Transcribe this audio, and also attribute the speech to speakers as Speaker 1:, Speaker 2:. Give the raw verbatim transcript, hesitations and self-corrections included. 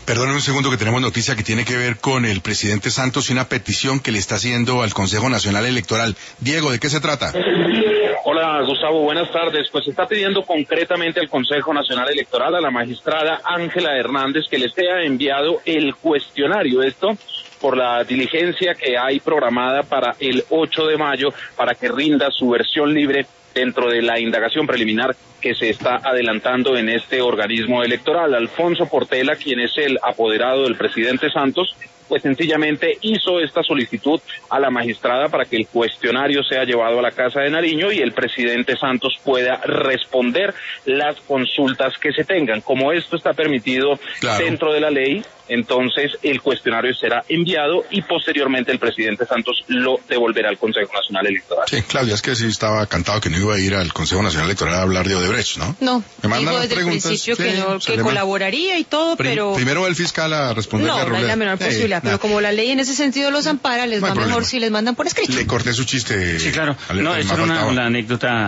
Speaker 1: Perdóneme un segundo que tenemos noticia que tiene que ver con el presidente Santos y una petición que le está haciendo al Consejo Nacional Electoral. Diego, ¿de qué se trata?
Speaker 2: Hola Gustavo, buenas tardes. Pues está pidiendo concretamente al Consejo Nacional Electoral, a la magistrada Ángela Hernández, que le sea enviado el cuestionario. Esto por la diligencia que hay programada para el ocho de mayo, para que rinda su versión libre dentro de la indagación preliminar que se está adelantando en este organismo electoral. Alfonso Portela, quien es el apoderado del presidente Santos, pues sencillamente hizo esta solicitud a la magistrada para que el cuestionario sea llevado a la Casa de Nariño y el presidente Santos pueda responder las consultas que se tengan. Como esto está permitido claro. dentro de la ley, entonces el cuestionario será enviado y posteriormente el presidente Santos lo devolverá al Consejo Nacional Electoral.
Speaker 1: Sí, Claudia, es que sí estaba cantado que no iba a ir al Consejo Nacional Electoral a hablar de Odebrecht, ¿no?
Speaker 3: No,
Speaker 1: me mandan
Speaker 3: dijo
Speaker 1: las
Speaker 3: desde
Speaker 1: preguntas,
Speaker 3: el principio
Speaker 1: sí,
Speaker 3: que, no, que colaboraría y todo,
Speaker 1: Prim,
Speaker 3: pero...
Speaker 1: Primero va el fiscal a responder.
Speaker 3: No, no hay la menor posibilidad, eh, pero como la ley en ese sentido los ampara, les no va mejor si les mandan por escrito.
Speaker 1: Le corté su chiste.
Speaker 4: Sí, claro. No, esa era una, una anécdota